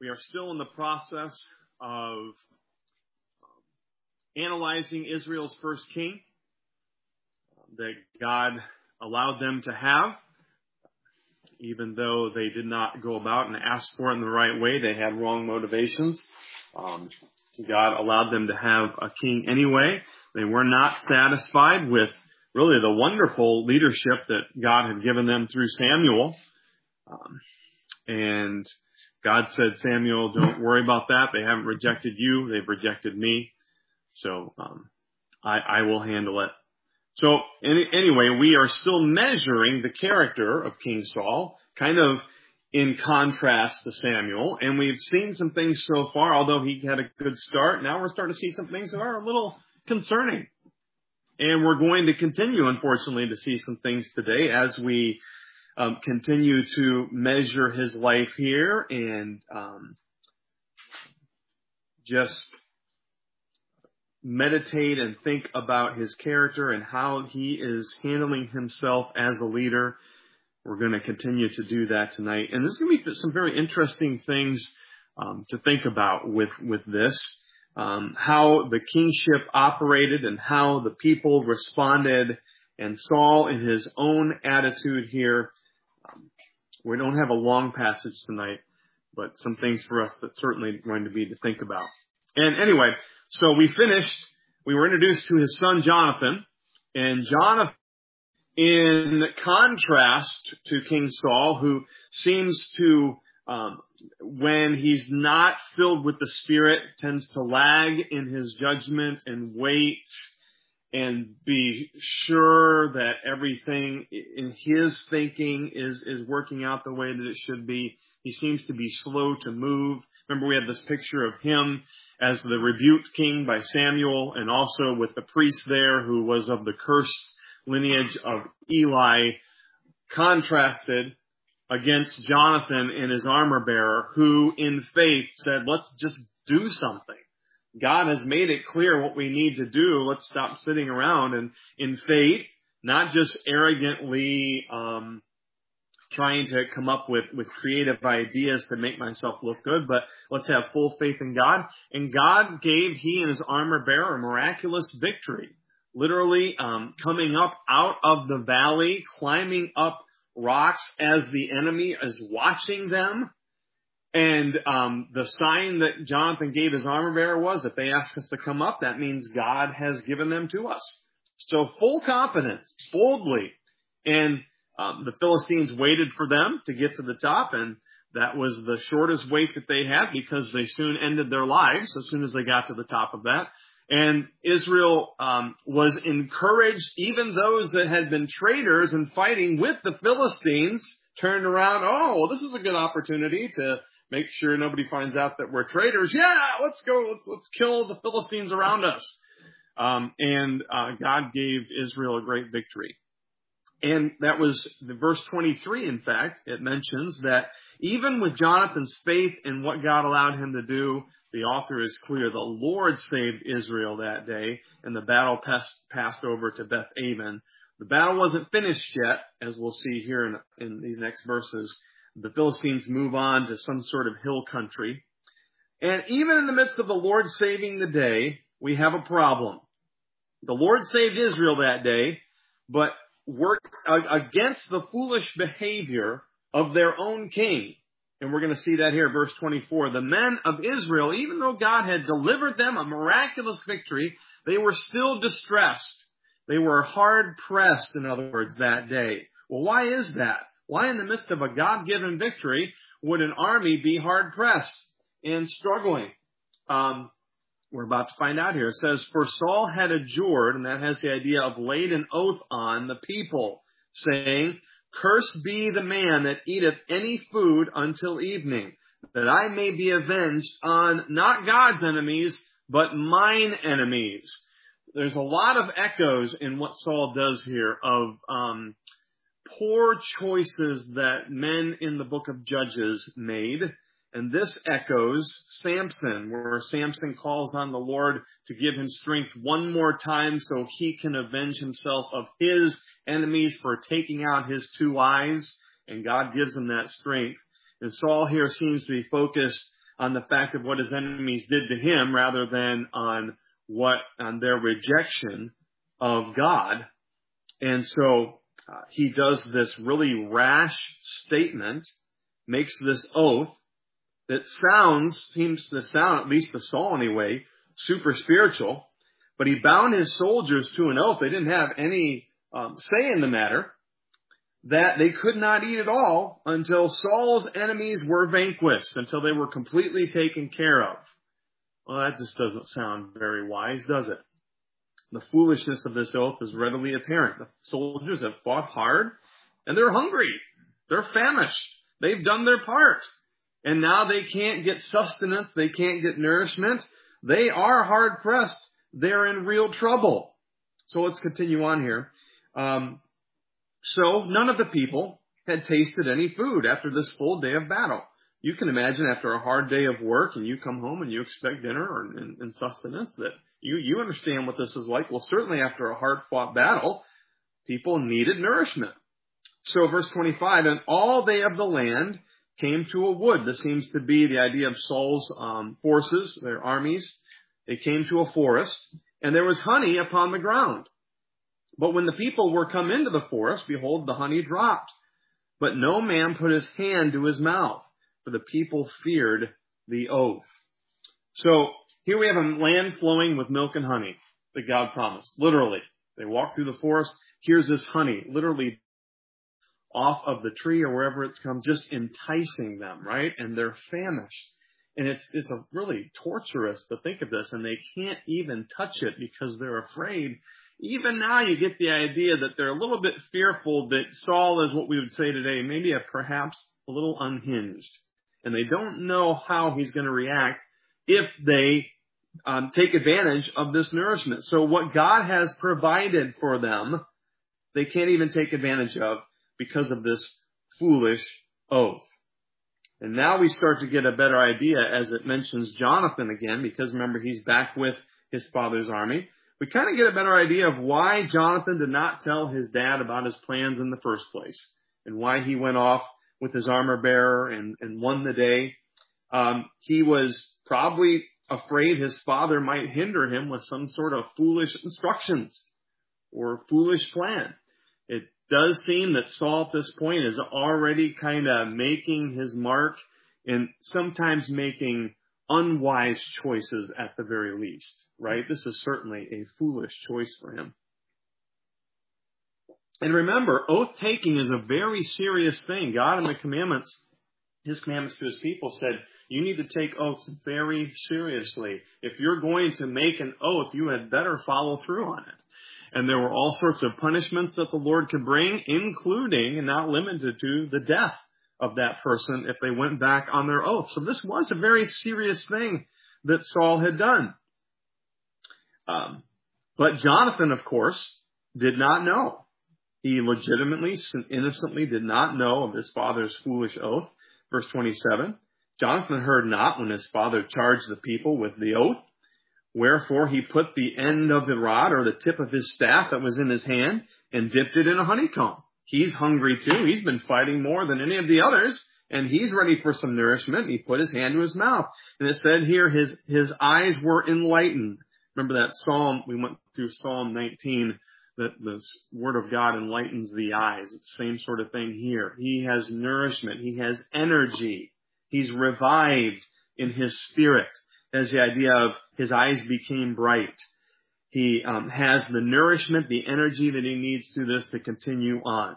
We are still in the process of analyzing Israel's first king that God allowed them to have. Even though they did not go about and ask for it in the right way, they had wrong motivations. God allowed them to have a king anyway. They were not satisfied with really the wonderful leadership that God had given them through Samuel. And God said, Samuel, don't worry about that. They haven't rejected you. They've rejected me. So I will handle it. So anyway, we are still measuring the character of King Saul, kind of in contrast to Samuel. And we've seen some things so far, although he had a good start. Now we're starting to see some things that are a little concerning. And we're going to continue, unfortunately, to see some things today as we continue to measure his life here and just meditate and think about his character and how he is handling himself as a leader. We're going to continue to do that tonight. And there's going to be some very interesting things to think about with this. How the kingship operated and how the people responded, and Saul in his own attitude here. We don't have a long passage tonight, but some things for us that's certainly going to be to think about. And anyway, so we were introduced to his son Jonathan, and Jonathan, in contrast to King Saul, who seems to, when he's not filled with the Spirit, tends to lag in his judgment and wait and be sure that everything in his thinking is working out the way that it should be. He seems to be slow to move. Remember, we had this picture of him as the rebuked king by Samuel, and also with the priest there who was of the cursed lineage of Eli, contrasted against Jonathan and his armor bearer, who in faith said, let's just do something. God has made it clear what we need to do. Let's stop sitting around. And in faith, not just arrogantly trying to come up with creative ideas to make myself look good, but let's have full faith in God. And God gave he and his armor bearer a miraculous victory. Literally coming up out of the valley, climbing up rocks as the enemy is watching them. And the sign that Jonathan gave his armor bearer was, if they ask us to come up, that means God has given them to us. So full confidence, boldly. And the Philistines waited for them to get to the top, and that was the shortest wait that they had, because they soon ended their lives as soon as they got to the top of that. And Israel was encouraged. Even those that had been traitors and fighting with the Philistines turned around. Oh, well, this is a good opportunity to make sure nobody finds out that we're traitors. Yeah, let's go. Let's kill the Philistines around us. And God gave Israel a great victory. And that was the verse 23, in fact. It mentions that even with Jonathan's faith in what God allowed him to do, the author is clear. The Lord saved Israel that day, and the battle passed over to Beth Aven. The battle wasn't finished yet, as we'll see here in these next verses. The Philistines move on to some sort of hill country. And even in the midst of the Lord saving the day, we have a problem. The Lord saved Israel that day, but worked against the foolish behavior of their own king. And we're going to see that here, verse 24. The men of Israel, even though God had delivered them a miraculous victory, they were still distressed. They were hard pressed, in other words, that day. Well, why is that? Why in the midst of a God-given victory would an army be hard pressed and struggling? We're about to find out here. It says, for Saul had adjured, and that has the idea of laid an oath on the people, saying, cursed be the man that eateth any food until evening, that I may be avenged on not God's enemies, but mine enemies. There's a lot of echoes in what Saul does here of poor choices that men in the book of Judges made. And this echoes Samson, where Samson calls on the Lord to give him strength one more time so he can avenge himself of his enemies for taking out his 2 eyes. And God gives him that strength. And Saul here seems to be focused on the fact of what his enemies did to him rather than on their rejection of God. And so he does this really rash statement, makes this oath that seems to sound, at least to Saul anyway, super spiritual. But he bound his soldiers to an oath. They didn't have any say in the matter, that they could not eat at all until Saul's enemies were vanquished, until they were completely taken care of. Well, that just doesn't sound very wise, does it? The foolishness of this oath is readily apparent. The soldiers have fought hard, and they're hungry. They're famished. They've done their part. And now they can't get sustenance. They can't get nourishment. They are hard pressed. They're in real trouble. So let's continue on here. So none of the people had tasted any food after this full day of battle. You can imagine after a hard day of work and you come home and you expect dinner and sustenance, that you understand what this is like. Well, certainly after a hard-fought battle, people needed nourishment. So verse 25, and all they of the land came to a wood. This seems to be the idea of Saul's forces, their armies. They came to a forest, and there was honey upon the ground. But when the people were come into the forest, behold, the honey dropped. But no man put his hand to his mouth, for the people feared the oath. So here we have a land flowing with milk and honey that God promised. Literally, they walk through the forest. Here's this honey, literally off of the tree or wherever it's come, just enticing them, right? And they're famished. And it's really torturous to think of this, and they can't even touch it because they're afraid. Even now you get the idea that they're a little bit fearful that Saul is what we would say today, maybe perhaps a little unhinged. And they don't know how he's going to react if they take advantage of this nourishment. So what God has provided for them, they can't even take advantage of because of this foolish oath. And now we start to get a better idea as it mentions Jonathan again, because remember, he's back with his father's army. We kind of get a better idea of why Jonathan did not tell his dad about his plans in the first place, and why he went off with his armor bearer and won the day. He was probably afraid his father might hinder him with some sort of foolish instructions or foolish plan. It does seem that Saul at this point is already kind of making his mark and sometimes making unwise choices at the very least, right? This is certainly a foolish choice for him. And remember, oath-taking is a very serious thing. God in the commandments, his commandments to his people said, you need to take oaths very seriously. If you're going to make an oath, you had better follow through on it. And there were all sorts of punishments that the Lord could bring, including and not limited to the death of that person if they went back on their oath. So this was a very serious thing that Saul had done. But Jonathan, of course, did not know. He legitimately, innocently did not know of his father's foolish oath. Verse 27, Jonathan heard not when his father charged the people with the oath. Wherefore he put the end of the rod or the tip of his staff that was in his hand and dipped it in a honeycomb. He's hungry too. He's been fighting more than any of the others, and he's ready for some nourishment. He put his hand to his mouth. And it said here his eyes were enlightened. Remember that Psalm, we went through Psalm 19, that the Word of God enlightens the eyes. It's the same sort of thing here. He has nourishment. He has energy. He's revived in his spirit. As the idea of his eyes became bright. He has the nourishment, the energy that he needs through this to continue on.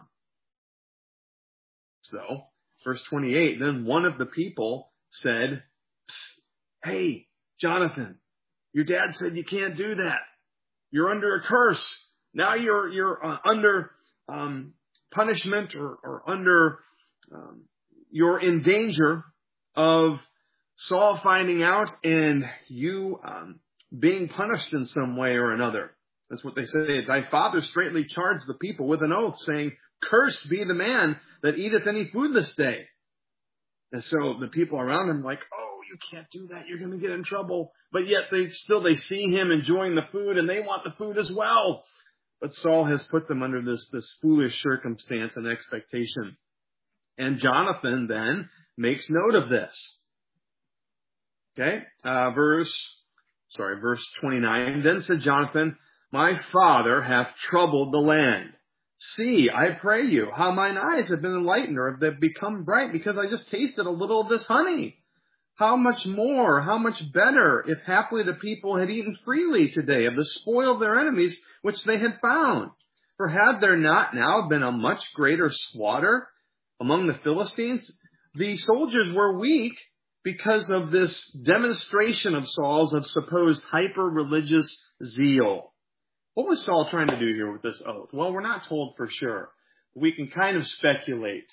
So, verse 28, then one of the people said, hey, Jonathan, your dad said you can't do that. You're under a curse. Now you're under punishment or under, you're in danger of Saul finding out and you being punished in some way or another. That's what they say. Thy father straightly charged the people with an oath, saying, cursed be the man that eateth any food this day. And so the people around him are like, oh, you can't do that. You're going to get in trouble. But yet they see him enjoying the food and they want the food as well. But Saul has put them under this foolish circumstance and expectation. And Jonathan then makes note of this. Okay, verse 29. Then said Jonathan, my father hath troubled the land. See, I pray you, how mine eyes have been enlightened, or have become bright, because I just tasted a little of this honey. How much more, how much better, if haply the people had eaten freely today of the spoil of their enemies, which they had found. For had there not now been a much greater slaughter among the Philistines? The soldiers were weak because of this demonstration of Saul's of supposed hyper-religious zeal. What was Saul trying to do here with this oath? Well, we're not told for sure. We can kind of speculate.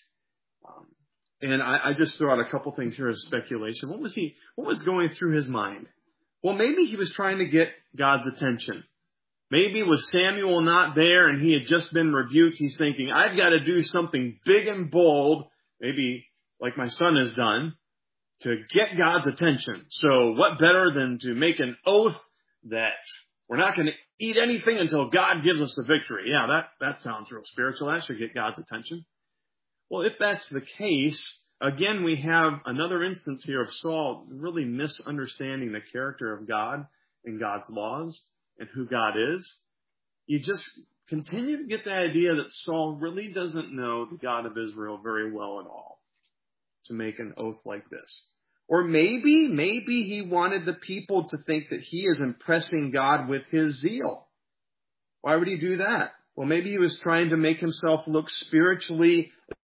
And I just throw out a couple things here as speculation. What was going through his mind? Well, maybe he was trying to get God's attention. Maybe with Samuel not there and he had just been rebuked, he's thinking, I've got to do something big and bold, maybe like my son has done, to get God's attention. So what better than to make an oath that we're not going to eat anything until God gives us the victory? Yeah, that sounds real spiritual. That should get God's attention. Well, if that's the case, again, we have another instance here of Saul really misunderstanding the character of God and God's laws and who God is. You just continue to get the idea that Saul really doesn't know the God of Israel very well at all to make an oath like this. Or maybe he wanted the people to think that he is impressing God with his zeal. Why would he do that? Well, maybe he was trying to make himself look spiritually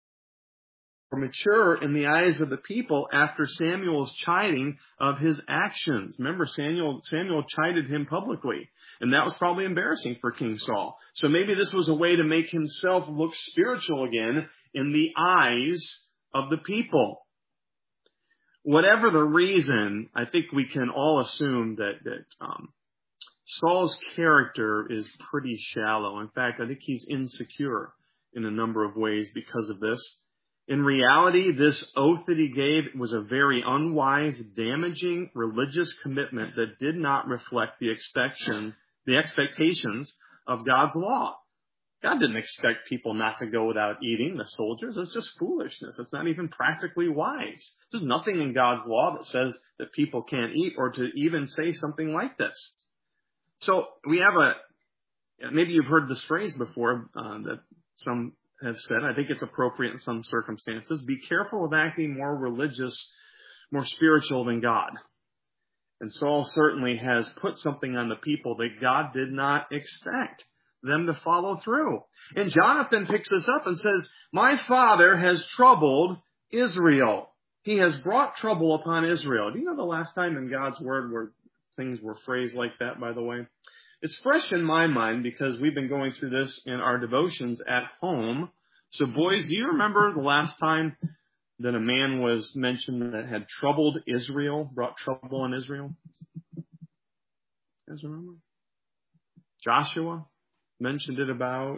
mature in the eyes of the people after Samuel's chiding of his actions. Remember, Samuel chided him publicly, and that was probably embarrassing for King Saul. So maybe this was a way to make himself look spiritual again in the eyes of the people. Whatever the reason, I think we can all assume that Saul's character is pretty shallow. In fact, I think he's insecure in a number of ways because of this. In reality, this oath that he gave was a very unwise, damaging religious commitment that did not reflect the expectations of God's law. God didn't expect people not to go without eating, the soldiers. It's just foolishness. It's not even practically wise. There's nothing in God's law that says that people can't eat or to even say something like this. So we have maybe you've heard this phrase before that some have said, I think it's appropriate in some circumstances, be careful of acting more religious, more spiritual than God. And Saul certainly has put something on the people that God did not expect them to follow through. And Jonathan picks this up and says, my father has troubled Israel. He has brought trouble upon Israel. Do you know the last time in God's word where things were phrased like that, by the way? It's fresh in my mind because we've been going through this in our devotions at home. So boys, do you remember the last time that a man was mentioned that had troubled Israel, brought trouble on Israel? You guys remember? Joshua mentioned it about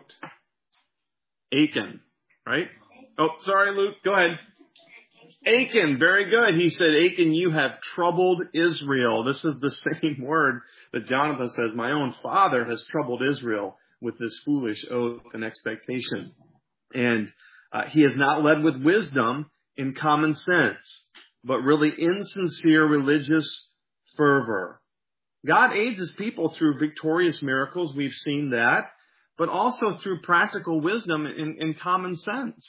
Achan, right? Oh, sorry, Luke. Go ahead. Achan, very good. He said, Achan, you have troubled Israel. This is the same word that Jonathan says, my own father has troubled Israel with this foolish oath and expectation. And he has not led with wisdom in common sense, but really insincere religious fervor. God aids his people through victorious miracles. We've seen that, but also through practical wisdom in common sense.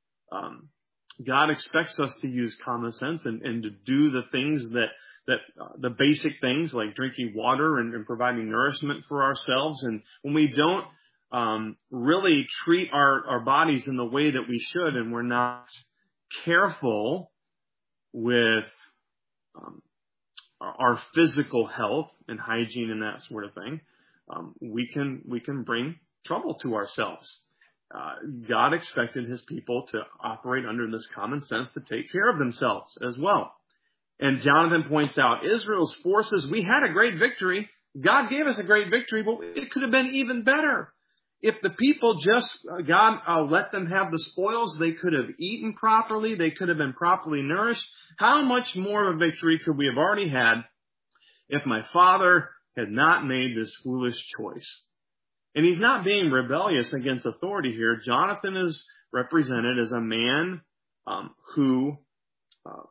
God expects us to use common sense and to do the things that the basic things like drinking water and providing nourishment for ourselves. And when we don't really treat our bodies in the way that we should, and we're not careful with our physical health and hygiene and that sort of thing, we can bring trouble to ourselves. God expected his people to operate under this common sense to take care of themselves as well. And Jonathan points out, Israel's forces, we had a great victory. God gave us a great victory, but it could have been even better. If the people God let them have the spoils, they could have eaten properly, they could have been properly nourished. How much more of a victory could we have already had if my father had not made this foolish choice? And he's not being rebellious against authority here. Jonathan is represented as a man who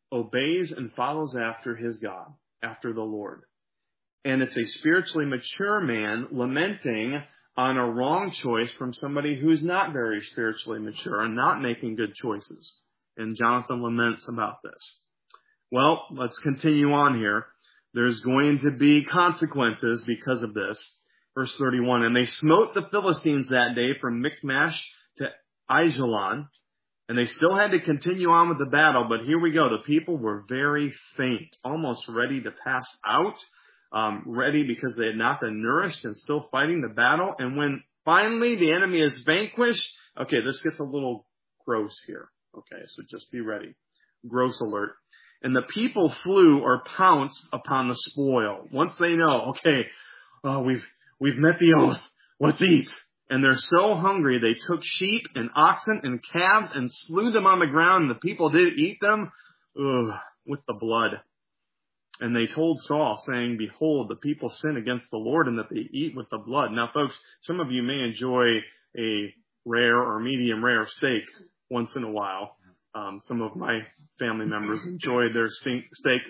obeys and follows after his God, after the Lord. And it's a spiritually mature man lamenting on a wrong choice from somebody who's not very spiritually mature and not making good choices. And Jonathan laments about this. Well, let's continue on here. There's going to be consequences because of this. Verse 31, and they smote the Philistines that day from Michmash to Aijalon. And they still had to continue on with the battle, but here we go. The people were very faint, almost ready to pass out, ready because they had not been nourished and still fighting the battle. And when finally the enemy is vanquished, okay, this gets a little gross here. Okay, so just be ready. Gross alert. And the people flew or pounced upon the spoil. Once they know, okay, we've met the oath. Let's eat. And they're so hungry, they took sheep and oxen and calves and slew them on the ground. And the people did eat them with the blood. And they told Saul, saying, behold, the people sin against the Lord and that they eat with the blood. Now, folks, some of you may enjoy a rare or medium rare steak once in a while. Some of my family members enjoy their steak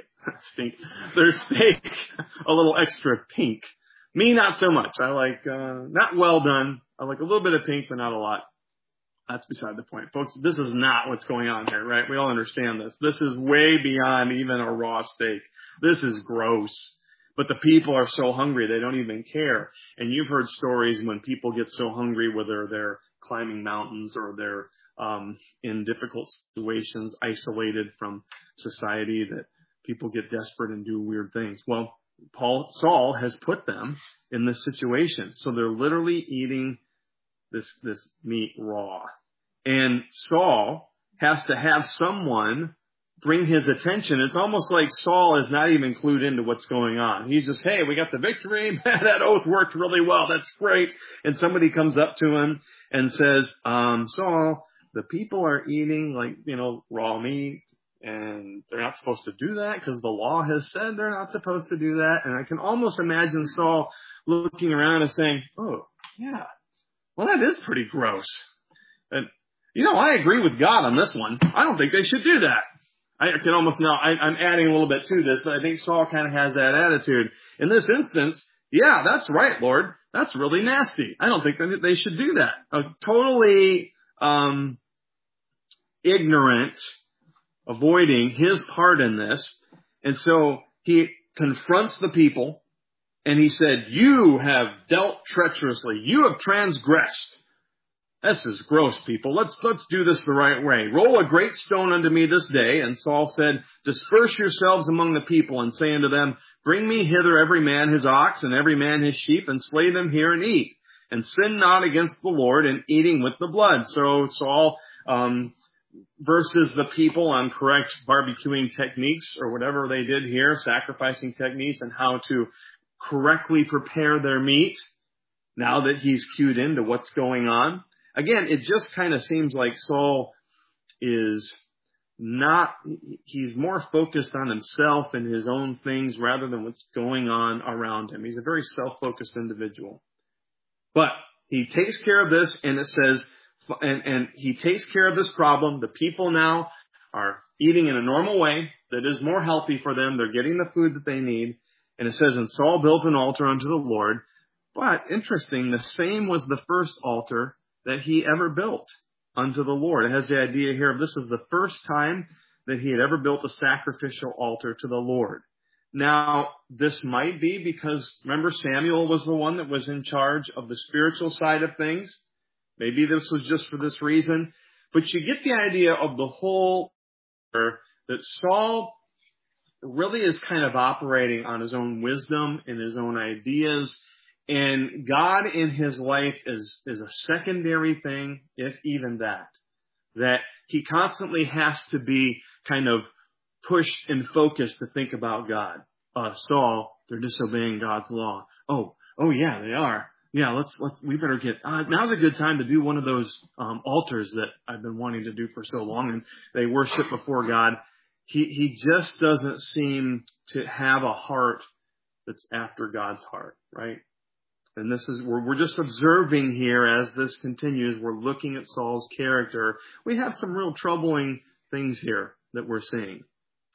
a little extra pink. Me, not so much. I like, not well done. I like a little bit of pink, but not a lot. That's beside the point. Folks, this is not what's going on here, right? We all understand this. This is way beyond even a raw steak. This is gross. But the people are so hungry, they don't even care. And you've heard stories when people get so hungry, whether they're climbing mountains or they're in difficult situations, isolated from society, that people get desperate and do weird things. Well, Saul has put them in this situation. So they're literally eating this meat raw. And Saul has to have someone bring his attention. It's almost like Saul is not even clued into what's going on. He's just, hey, we got the victory. That oath worked really well. That's great. And somebody comes up to him and says, Saul, the people are eating raw meat. And they're not supposed to do that because the law has said they're not supposed to do that. And I can almost imagine Saul looking around and saying, oh, yeah, well, that is pretty gross. And, I agree with God on this one. I don't think they should do that. I can almost now, I'm adding a little bit to this, but I think Saul kind of has that attitude. In this instance, yeah, that's right, Lord. That's really nasty. I don't think they should do that. Totally ignorant, avoiding his part in this. And so he confronts the people and he said, you have dealt treacherously. You have transgressed. This is gross, people. Let's do this the right way. Roll a great stone unto me this day. And Saul said, disperse yourselves among the people and say unto them, bring me hither every man his ox and every man his sheep and slay them here and eat. And sin not against the Lord in eating with the blood. So Saul, versus the people on correct barbecuing techniques or whatever they did here, sacrificing techniques and how to correctly prepare their meat now that he's cued into what's going on. Again, it just kind of seems like Saul is not, he's more focused on himself and his own things rather than what's going on around him. He's a very self-focused individual. But he takes care of this, and it says, and he takes care of this problem. The people now are eating in a normal way that is more healthy for them. They're getting the food that they need. And it says, and Saul built an altar unto the Lord. But interesting, the same was the first altar that he ever built unto the Lord. It has the idea here of this is the first time that he had ever built a sacrificial altar to the Lord. Now, this might be because, remember, Samuel was the one that was in charge of the spiritual side of things. Maybe this was just for this reason. But you get the idea of the whole, that Saul really is kind of operating on his own wisdom and his own ideas. And God in his life is a secondary thing, if even that. That he constantly has to be kind of pushed and focused to think about God. Saul, they're disobeying God's law. Oh yeah, they are. Yeah, we better get, now's a good time to do one of those, altars that I've been wanting to do for so long, and they worship before God. He just doesn't seem to have a heart that's after God's heart, right? And this is, we're just observing here as this continues. We're looking at Saul's character. We have some real troubling things here that we're seeing.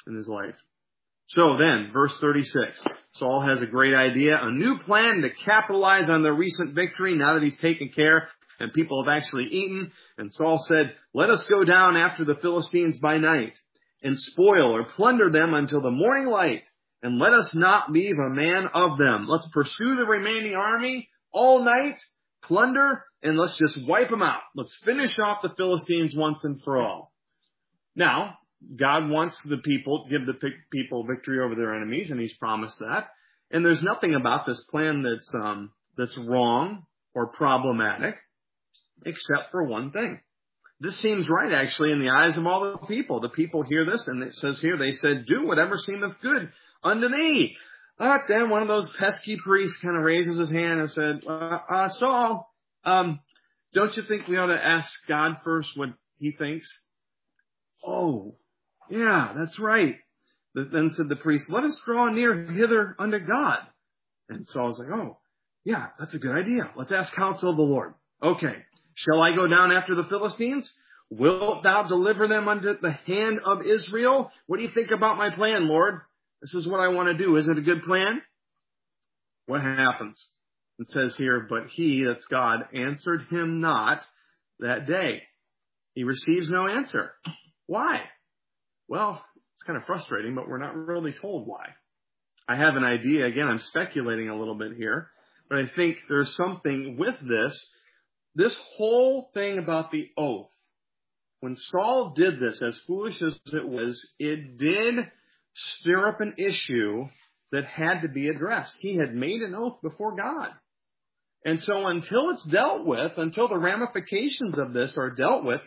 in his life. So then, verse 36, Saul has a great idea, a new plan to capitalize on the recent victory now that he's taken care and people have actually eaten. And Saul said, let us go down after the Philistines by night and spoil or plunder them until the morning light, and let us not leave a man of them. Let's pursue the remaining army all night, plunder, and let's just wipe them out. Let's finish off the Philistines once and for all. Now, God wants the people to give the people victory over their enemies, and he's promised that. And there's nothing about this plan that's wrong or problematic, except for one thing. This seems right, actually, in the eyes of all the people. The people hear this, and it says here, they said, do whatever seemeth good unto me. But then one of those pesky priests kind of raises his hand and said, Saul, don't you think we ought to ask God first what he thinks? Oh, yeah, that's right. Then said the priest, let us draw near hither unto God. And Saul's like, oh, yeah, that's a good idea. Let's ask counsel of the Lord. Okay. Shall I go down after the Philistines? Wilt thou deliver them unto the hand of Israel? What do you think about my plan, Lord? This is what I want to do. Is it a good plan? What happens? It says here, but he, that's God, answered him not that day. He receives no answer. Why? Well, it's kind of frustrating, but we're not really told why. I have an idea. Again, I'm speculating a little bit here, but I think there's something with this. This whole thing about the oath, when Saul did this, as foolish as it did stir up an issue that had to be addressed. He had made an oath before God. And so until it's dealt with, until the ramifications of this are dealt with,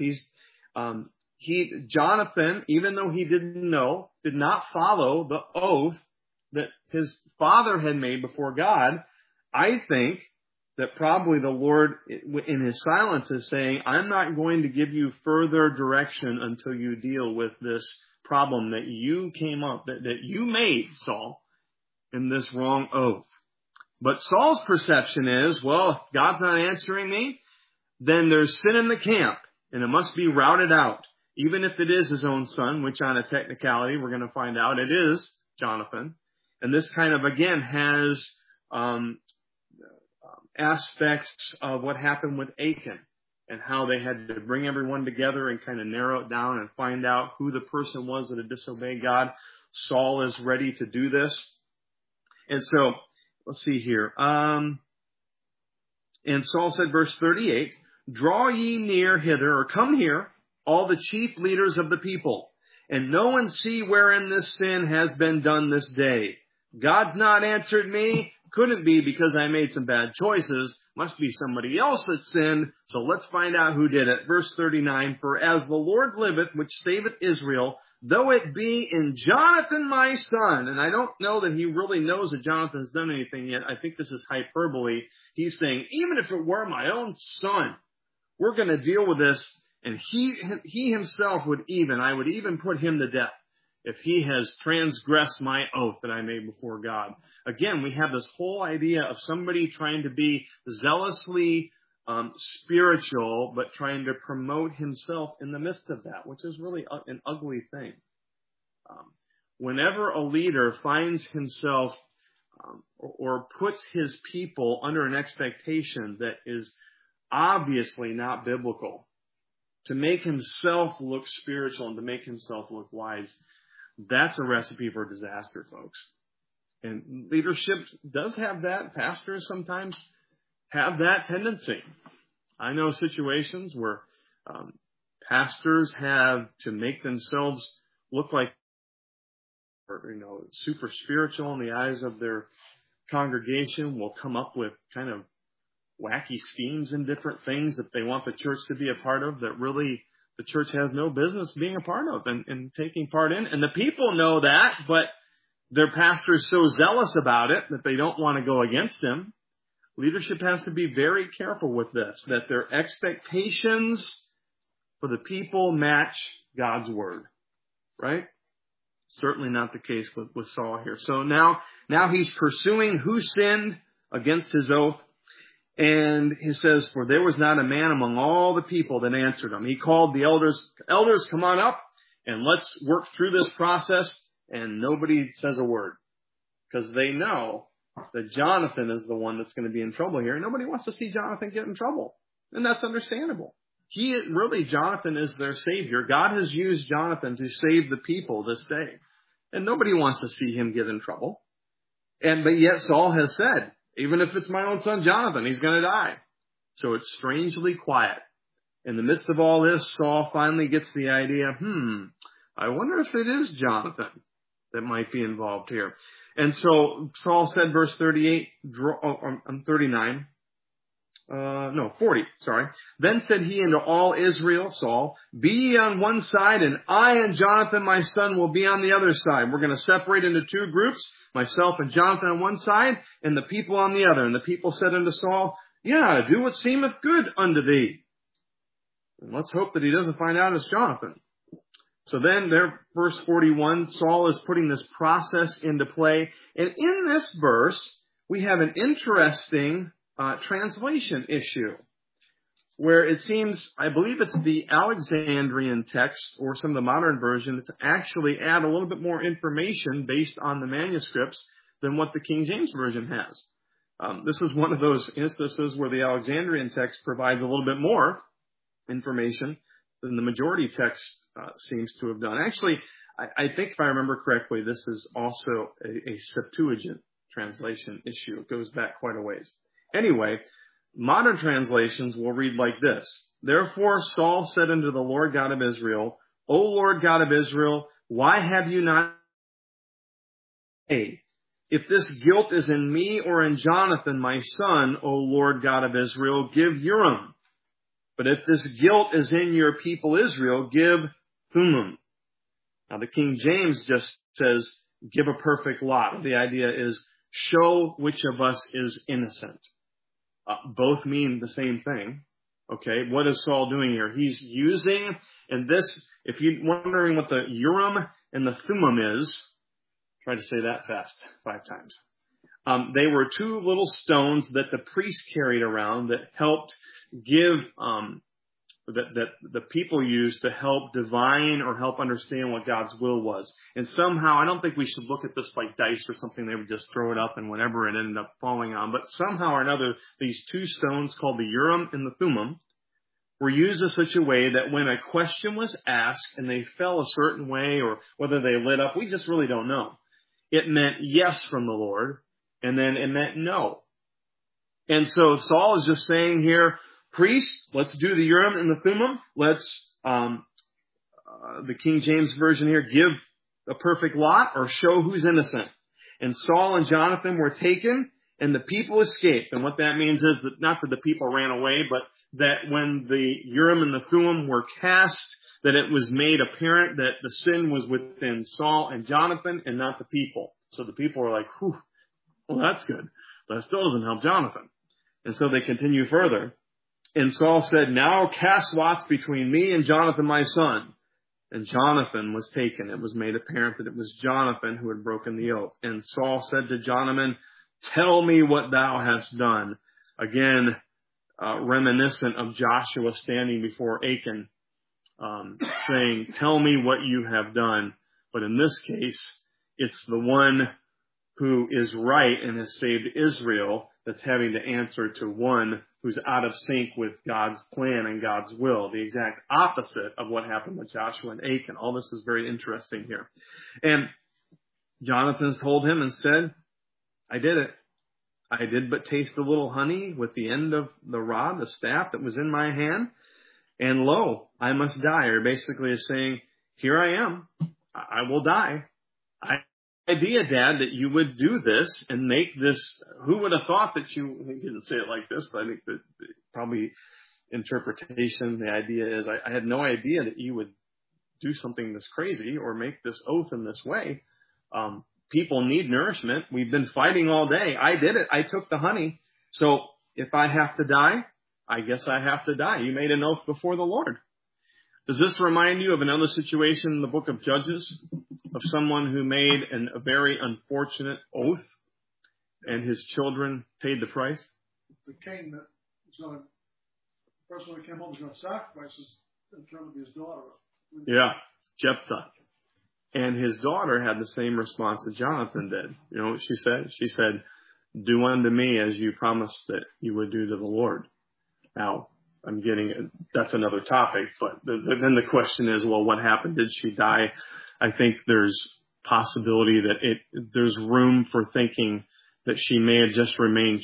Jonathan, even though he didn't know, did not follow the oath that his father had made before God. I think that probably the Lord, in his silence, is saying, I'm not going to give you further direction until you deal with this problem that you came up, that you made, Saul, in this wrong oath. But Saul's perception is, well, if God's not answering me, then there's sin in the camp, and it must be routed out. Even if it is his own son, which on a technicality, we're going to find out it is Jonathan. And this kind of, again, has aspects of what happened with Achan and how they had to bring everyone together and kind of narrow it down and find out who the person was that had disobeyed God. Saul is ready to do this. And so, let's see here. And Saul said, verse 38, draw ye near hither, or come here, all the chief leaders of the people, and know and see wherein this sin has been done this day. God's not answered me. Couldn't be because I made some bad choices. Must be somebody else that sinned. So let's find out who did it. Verse 39, for as the Lord liveth, which saveth Israel, though it be in Jonathan my son. And I don't know that he really knows that Jonathan's done anything yet. I think this is hyperbole. He's saying, even if it were my own son, we're going to deal with this. And he himself I would even put him to death if he has transgressed my oath that I made before God. Again, we have this whole idea of somebody trying to be zealously spiritual, but trying to promote himself in the midst of that, which is really an ugly thing. Whenever a leader finds himself or puts his people under an expectation that is obviously not biblical, to make himself look spiritual and to make himself look wise, that's a recipe for disaster, folks. And leadership does have that. Pastors sometimes have that tendency. I know situations where pastors have to make themselves look like, super spiritual in the eyes of their congregation, will come up with kind of wacky schemes and different things that they want the church to be a part of that really the church has no business being a part of and taking part in. And the people know that, but their pastor is so zealous about it that they don't want to go against him. Leadership has to be very careful with this, that their expectations for the people match God's word, right? Certainly not the case with Saul here. So now he's pursuing who sinned against his oath. And he says, for there was not a man among all the people that answered him. He called the elders, come on up and let's work through this process. and nobody says a word because they know that Jonathan is the one that's going to be in trouble here. Nobody wants to see Jonathan get in trouble, and that's understandable. Jonathan is their savior. God has used Jonathan to save the people this day, and nobody wants to see him get in trouble. But yet Saul has said, even if it's my own son Jonathan, he's going to die. So it's strangely quiet. In the midst of all this, Saul finally gets the idea, I wonder if it is Jonathan that might be involved here. And so Saul said, verse 40, sorry. Then said he unto all Israel, Saul, be ye on one side, and I and Jonathan my son will be on the other side. We're going to separate into two groups, myself and Jonathan on one side, and the people on the other. And the people said unto Saul, yeah, do what seemeth good unto thee. And let's hope that he doesn't find out it's Jonathan. So then there, verse 41, Saul is putting this process into play. And in this verse, we have an interesting translation issue where it seems, I believe it's the Alexandrian text or some of the modern versions actually add a little bit more information based on the manuscripts than what the King James Version has. This is one of those instances where the Alexandrian text provides a little bit more information than the majority text seems to have done. Actually, I think if I remember correctly, this is also a Septuagint translation issue. It goes back quite a ways. Anyway, modern translations will read like this. Therefore Saul said unto the Lord God of Israel, O Lord God of Israel, why have you not made? If this guilt is in me or in Jonathan my son, O Lord God of Israel, give Urim. But if this guilt is in your people Israel, give Thummim. Now the King James just says, give a perfect lot. The idea is show which of us is innocent. Both mean the same thing. Okay, what is Saul doing here? He's using, and this, if you're wondering what the Urim and the Thummim is, try to say that fast 5 times. They were 2 little stones that the priest carried around that helped give, that the people used to help divine or help understand what God's will was. And somehow, I don't think we should look at this like dice or something. They would just throw it up and whatever it ended up falling on. But somehow or another, these 2 stones called the Urim and the Thummim were used in such a way that when a question was asked and they fell a certain way or whether they lit up, we just really don't know. It meant yes from the Lord, and then it meant no. And so Saul is just saying here, priest, let's do the Urim and the Thummim. Let's, the King James Version here, give a perfect lot or show who's innocent. And Saul and Jonathan were taken and the people escaped. And what that means is that not that the people ran away, but that when the Urim and the Thummim were cast, that it was made apparent that the sin was within Saul and Jonathan and not the people. So the people were like, whew, well, that's good. But it still doesn't help Jonathan. And so they continue further. And Saul said, now cast lots between me and Jonathan my son. And Jonathan was taken. It was made apparent that it was Jonathan who had broken the oath. And Saul said to Jonathan, tell me what thou hast done. Again, reminiscent of Joshua standing before Achan, saying, tell me what you have done. But in this case, it's the one who is right and has saved Israel that's having to answer to one who's out of sync with God's plan and God's will, the exact opposite of what happened with Joshua and Achan. All this is very interesting here. And Jonathan told him and said, I did it. I did but taste a little honey with the end of the rod, the staff that was in my hand. And lo, I must die. Or basically is saying, here I am. I will die. Idea, Dad, that you would do this and make this, who would have thought that he didn't say it like this, but I think that probably interpretation, the idea is, I had no idea that you would do something this crazy or make this oath in this way. People need nourishment. We've been fighting all day. I did it. I took the honey. So if I have to die, I guess I have to die. You made an oath before the Lord. Does this remind you of another situation in the book of Judges of someone who made a very unfortunate oath and his children paid the price? It's a king that was going to, the person when he came home was going to sacrifice his, and turned to be his daughter. Yeah, Jephthah. And his daughter had the same response that Jonathan did. You know what she said? She said, do unto me as you promised that you would do to the Lord. Now, that's another topic, but then the question is, well, what happened? Did she die? I think there's possibility that there's room for thinking that she may have just remained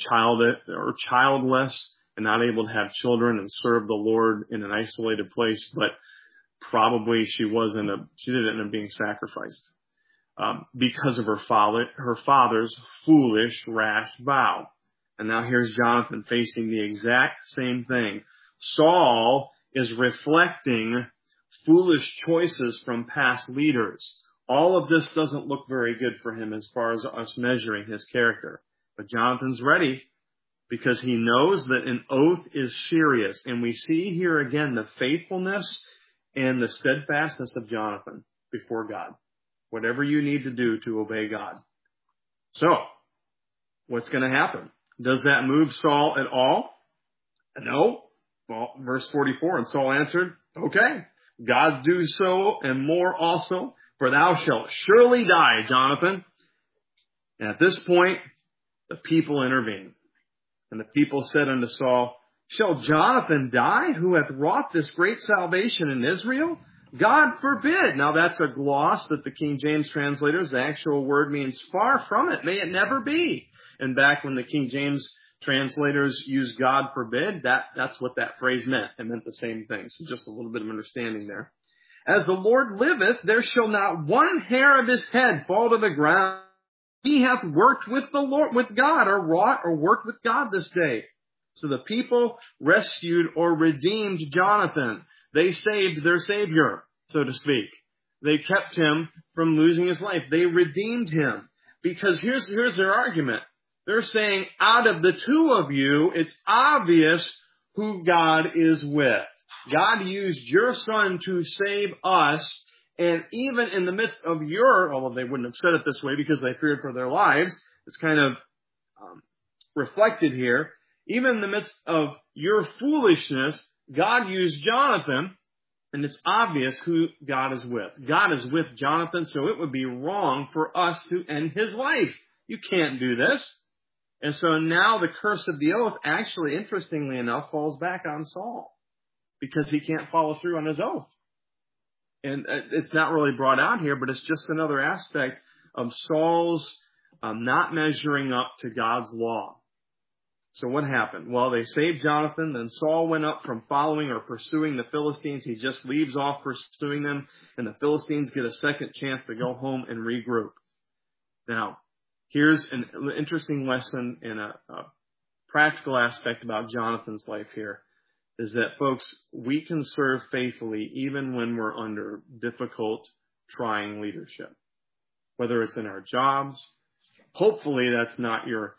childless and not able to have children and serve the Lord in an isolated place, but probably she didn't end up being sacrificed because of her father's foolish, rash vow. And now here's Jonathan facing the exact same thing. Saul is reflecting foolish choices from past leaders. All of this doesn't look very good for him as far as us measuring his character. But Jonathan's ready because he knows that an oath is serious. And we see here again the faithfulness and the steadfastness of Jonathan before God. Whatever you need to do to obey God. So, what's going to happen? Does that move Saul at all? No. Well, verse 44, and Saul answered, okay, God do so and more also, for thou shalt surely die, Jonathan. And at this point, the people intervened. And the people said unto Saul, shall Jonathan die, who hath wrought this great salvation in Israel? God forbid. Now that's a gloss that the King James translators, the actual word means far from it. May it never be. And back when the King James translators used God forbid, that's what that phrase meant. It meant the same thing. So just a little bit of understanding there. As the Lord liveth, there shall not one hair of his head fall to the ground. He hath worked with the Lord, with God, or wrought or worked with God this day. So the people rescued or redeemed Jonathan. They saved their Savior, so to speak. They kept him from losing his life. They redeemed him. Because here's their argument. They're saying, out of the two of you, it's obvious who God is with. God used your son to save us. And even in the midst of although they wouldn't have said it this way because they feared for their lives, it's kind of reflected here. Even in the midst of your foolishness, God used Jonathan, and it's obvious who God is with. God is with Jonathan, so it would be wrong for us to end his life. You can't do this. And so now the curse of the oath actually, interestingly enough, falls back on Saul because he can't follow through on his oath. And it's not really brought out here, but it's just another aspect of Saul's not measuring up to God's law. So what happened? Well, they saved Jonathan. Then Saul went up from following or pursuing the Philistines. He just leaves off pursuing them, and the Philistines get a second chance to go home and regroup. Now, here's an interesting lesson and a practical aspect about Jonathan's life here, is that, folks, we can serve faithfully even when we're under difficult, trying leadership. Whether it's in our jobs, hopefully that's not your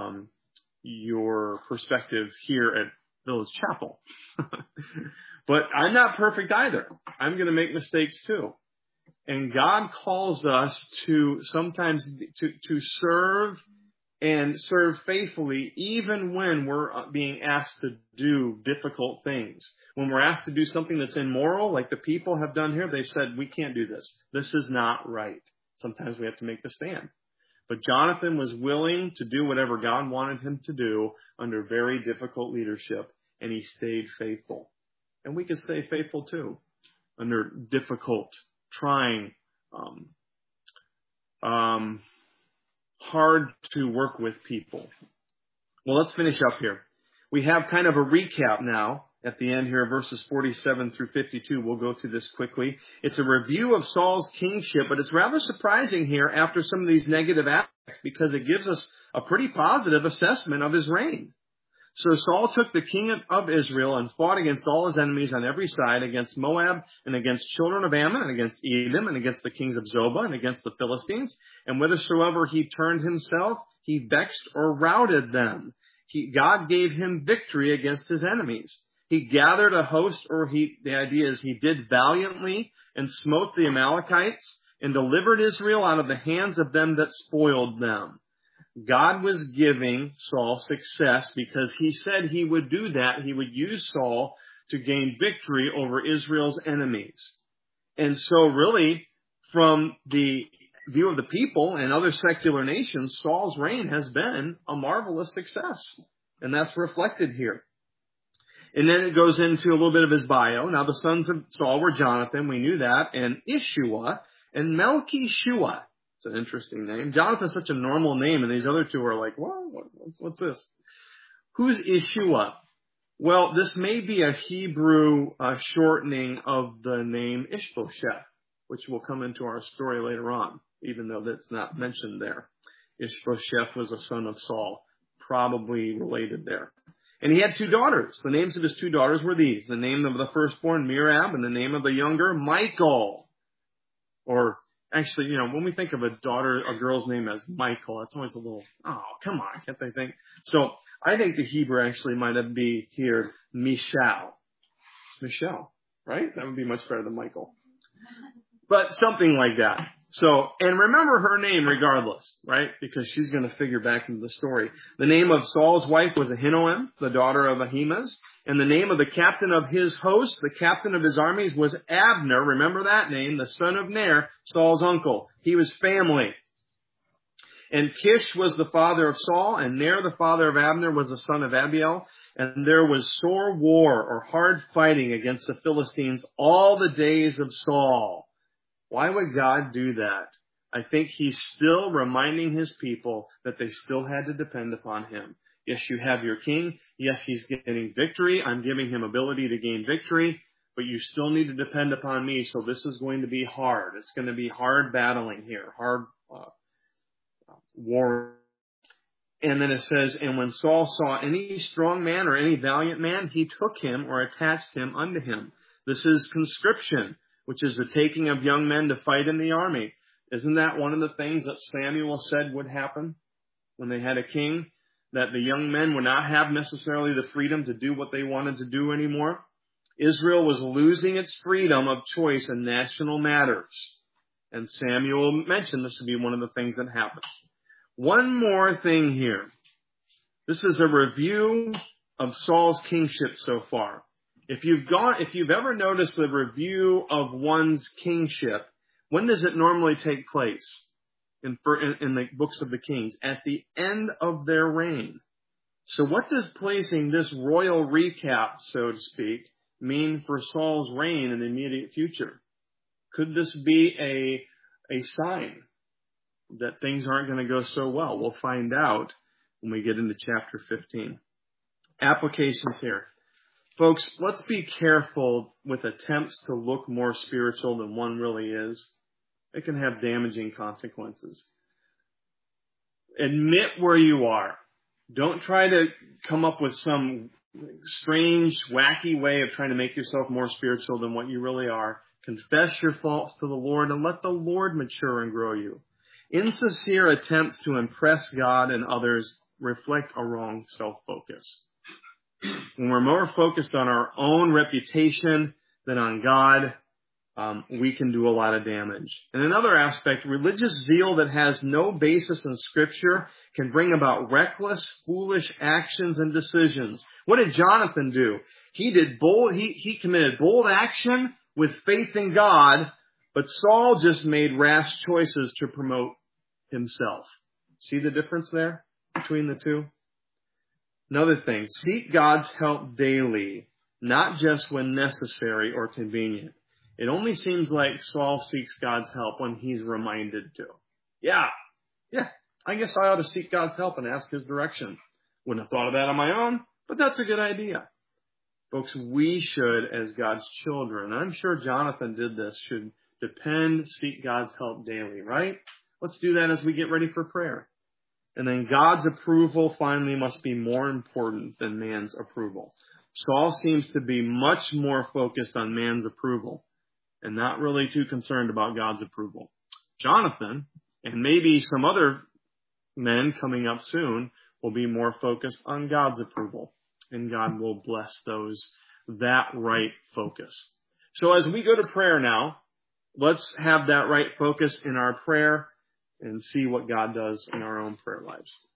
perspective here at Village Chapel. But I'm not perfect either. I'm going to make mistakes too. And God calls us to sometimes to serve and serve faithfully even when we're being asked to do difficult things. When we're asked to do something that's immoral, like the people have done here, they've said, we can't do this. This is not right. Sometimes we have to make the stand. But Jonathan was willing to do whatever God wanted him to do under very difficult leadership, and he stayed faithful. And we can stay faithful too under difficult, trying, hard to work with people. Well, let's finish up here. We have kind of a recap now at the end here, verses 47 through 52. We'll go through this quickly. It's a review of Saul's kingship, but it's rather surprising here after some of these negative aspects because it gives us a pretty positive assessment of his reign. So Saul took the king of Israel and fought against all his enemies on every side, against Moab and against children of Ammon and against Edom and against the kings of Zobah and against the Philistines. And whithersoever he turned himself, he vexed or routed them. God gave him victory against his enemies. He gathered a host, the idea is he did valiantly and smote the Amalekites and delivered Israel out of the hands of them that spoiled them. God was giving Saul success because he said he would do that. He would use Saul to gain victory over Israel's enemies. And so really, from the view of the people and other secular nations, Saul's reign has been a marvelous success. And that's reflected here. And then it goes into a little bit of his bio. Now, the sons of Saul were Jonathan, we knew that, and Ishua, and Melchishua. It's an interesting name. Jonathan's such a normal name, and these other two are like, what's this? Who's Ishua? Well, this may be a Hebrew shortening of the name Ishbosheth, which will come into our story later on, even though that's not mentioned there. Ishbosheth was a son of Saul, probably related there. And he had two daughters. The names of his two daughters were these. The name of the firstborn, Merab, and the name of the younger, Michal. Or actually, when we think of a girl's name as Michal, it's always a little, oh, come on, can't they think? So I think the Hebrew actually might be here, Michal, right? That would be much better than Michael. But something like that. So, and remember her name regardless, right? Because she's going to figure back into the story. The name of Saul's wife was Ahinoam, the daughter of Ahimaaz. And the name of the captain of his host, the captain of his armies, was Abner. Remember that name, the son of Ner, Saul's uncle. He was family. And Kish was the father of Saul, and Ner, the father of Abner, was the son of Abiel. And there was sore war or hard fighting against the Philistines all the days of Saul. Why would God do that? I think he's still reminding his people that they still had to depend upon him. Yes, you have your king. Yes, he's getting victory. I'm giving him ability to gain victory. But you still need to depend upon me. So this is going to be hard. It's going to be hard battling here. Hard war. And then it says, and when Saul saw any strong man or any valiant man, he took him or attached him unto him. This is conscription, which is the taking of young men to fight in the army. Isn't that one of the things that Samuel said would happen when they had a king? That the young men would not have necessarily the freedom to do what they wanted to do anymore. Israel was losing its freedom of choice in national matters. And Samuel mentioned this to be one of the things that happens. One more thing here. This is a review of Saul's kingship so far. If you've ever noticed the review of one's kingship, when does it normally take place in the books of the Kings? At the end of their reign. So what does placing this royal recap, so to speak, mean for Saul's reign in the immediate future? Could this be a sign that things aren't going to go so well? We'll find out when we get into chapter 15. Applications here. Folks, let's be careful with attempts to look more spiritual than one really is. It can have damaging consequences. Admit where you are. Don't try to come up with some strange, wacky way of trying to make yourself more spiritual than what you really are. Confess your faults to the Lord and let the Lord mature and grow you. Insincere attempts to impress God and others reflect a wrong self-focus. When we're more focused on our own reputation than on God, we can do a lot of damage. And another aspect, religious zeal that has no basis in Scripture can bring about reckless, foolish actions and decisions. What did Jonathan do? He committed bold action with faith in God, but Saul just made rash choices to promote himself. See the difference there between the two? Another thing, seek God's help daily, not just when necessary or convenient. It only seems like Saul seeks God's help when he's reminded to. Yeah, I guess I ought to seek God's help and ask his direction. Wouldn't have thought of that on my own, but that's a good idea. Folks, we should, as God's children, I'm sure Jonathan did this, should seek God's help daily, right? Let's do that as we get ready for prayer. And then God's approval finally must be more important than man's approval. Saul seems to be much more focused on man's approval and not really too concerned about God's approval. Jonathan, and maybe some other men coming up soon, will be more focused on God's approval. And God will bless that right focus. So as we go to prayer now, let's have that right focus in our prayer and see what God does in our own prayer lives.